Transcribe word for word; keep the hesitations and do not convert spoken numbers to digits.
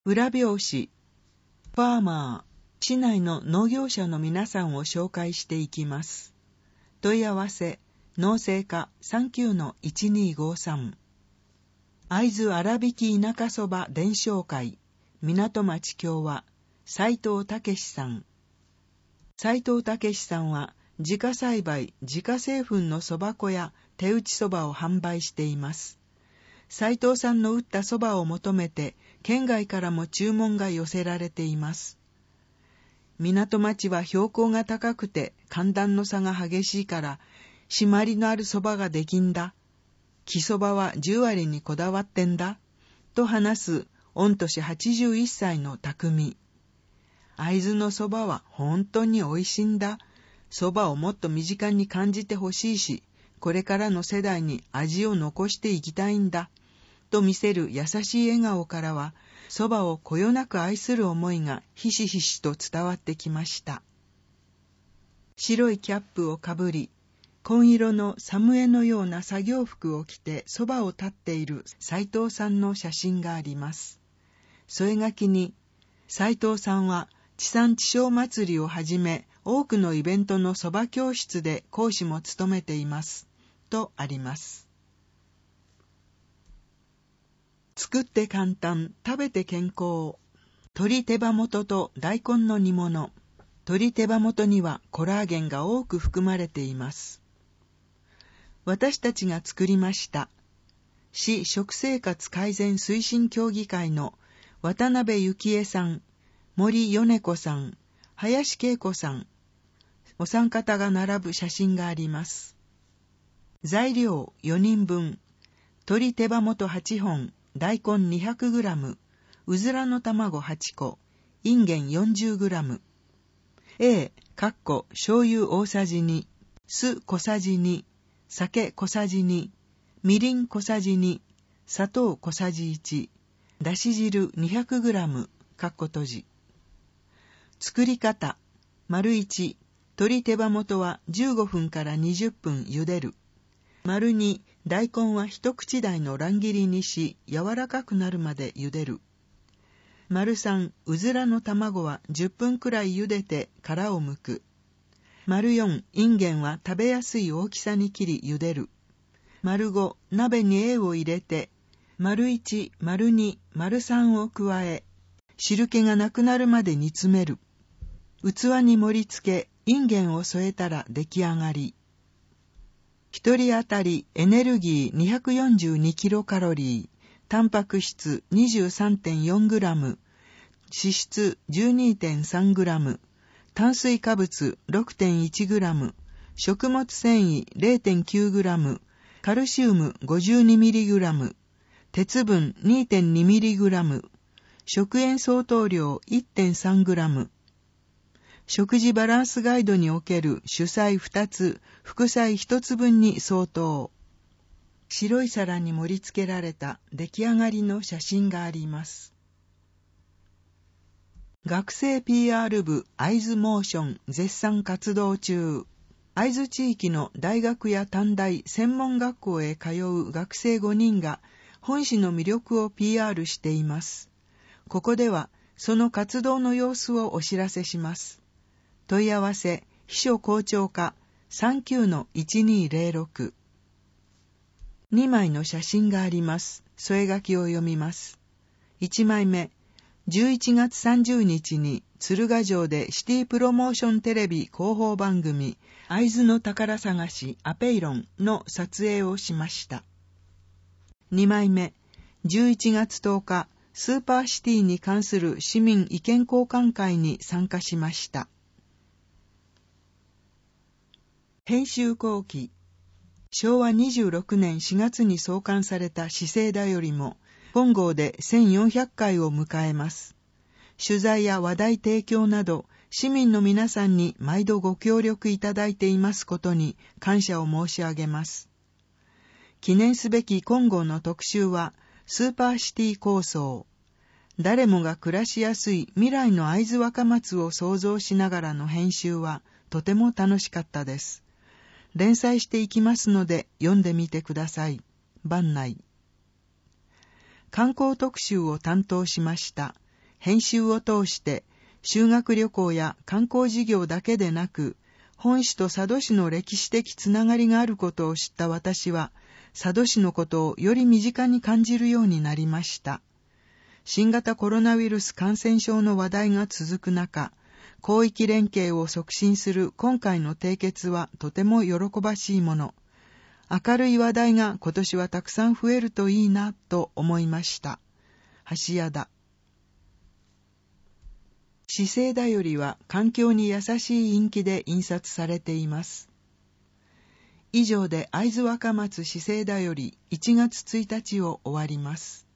裏表紙。ファーマー、市内の農業者の皆さんを紹介していきます。問い合わせ、農政課 さんきゅうのいちにーごーさん。会津荒引き田舎そば伝承会、港町共和、斉藤武さん。斉藤武さんは、自家栽培、自家製粉のそば粉や手打ちそばを販売しています。斉藤さんの打ったそばを求めて、県外からも注文が寄せられています。港町は標高が高くて寒暖の差が激しいから、締まりのあるそばができんだ。木そばはじゅう割にこだわってんだ。と話す、御年はちじゅういっさいの匠。会津のそばは本当に美味しいんだ。そばをもっと身近に感じてほしいし、これからの世代に味を残していきたいんだ。と見せる優しい笑顔からは、そばをこよなく愛する思いがひしひしと伝わってきました。白いキャップをかぶり、紺色のサムエのような作業服を着てそばを立っている斉藤さんの写真があります。添え書きに、斉藤さんは地産地消祭りをはじめ、多くのイベントのそば教室で講師も務めています。とあります。作って簡単、食べて健康。鶏手羽元と大根の煮物。鶏手羽元にはコラーゲンが多く含まれています。私たちが作りました。市食生活改善推進協議会の渡辺幸恵さん、森米子さん、林恵子さん、お三方が並ぶ写真があります。材料よにんぶん、鶏手羽元はちほん、大根 にひゃくグラム、うずらの卵はちこ、いんげん よんじゅうグラム。A、かっこ醤油大さじに、酢小さじに、酒小さじに、みりん小さじに、砂糖小さじいち、だし汁 にひゃくグラム、かっこ閉じ。作り方、丸いち、鶏手羽元はじゅうごふんからにじゅっぷん茹でる。丸に、大根は一口大の乱切りにし、柔らかくなるまで茹でる。丸さん、うずらの卵はじゅっぷんくらい茹でて殻を剥く。丸よん、いんげんは食べやすい大きさに切り茹でる。丸ご、鍋に A を入れて、丸いち、丸に、丸さんを加え、汁気がなくなるまで煮詰める。器に盛り付け、いんげんを添えたら出来上がり。一人当たりエネルギー にひゃくよんじゅうにキロカロリー、タンパク質 にじゅうさんてんよんグラム、脂質 じゅうにてんさんグラム、炭水化物 ろくてんいちグラム、食物繊維 れいてんきゅうグラム、カルシウム ごじゅうにミリグラム、鉄分 にてんにミリグラム、食塩相当量 いってんさんグラム、食事バランスガイドにおける主菜ふたつ、副菜ひとつぶんに相当。白い皿に盛り付けられた出来上がりの写真があります。学生 ピーアール 部会津モーション絶賛活動中。会津地域の大学や短大、専門学校へ通う学生ごにんが本市の魅力を ピーアール しています。ここではその活動の様子をお知らせします。問い合わせ、秘書校長課 さんきゅうのいちにーぜろろく。にまいの写真があります。添え書きを読みます。いちまいめ、じゅういちがつさんじゅうにちに鶴ヶ城でシティプロモーションテレビ広報番組会津の宝探しアペイロンの撮影をしました。にまいめ、じゅういちがつとおか、スーパーシティに関する市民意見交換会に参加しました。編集後期、しょうわにじゅうろくねんしがつに創刊された市政だよりも、本号でせんよんひゃっかいを迎えます。取材や話題提供など、市民の皆さんに毎度ご協力いただいていますことに感謝を申し上げます。記念すべき今号の特集は、スーパーシティ構想。誰もが暮らしやすい未来の会津若松を想像しながらの編集は、とても楽しかったです。連載していきますので読んでみてください。番内。観光特集を担当しました編集を通して修学旅行や観光事業だけでなく、本市と佐渡市の歴史的つながりがあることを知った私は、佐渡市のことをより身近に感じるようになりました。新型コロナウイルス感染症の話題が続く中、広域連携を促進する今回の締結はとても喜ばしいもの。明るい話題が今年はたくさん増えるといいなと思いました。橋屋田。市政だよりは環境に優しい印記で印刷されています。以上で会津若松市政だよりいちがつついたちを終わります。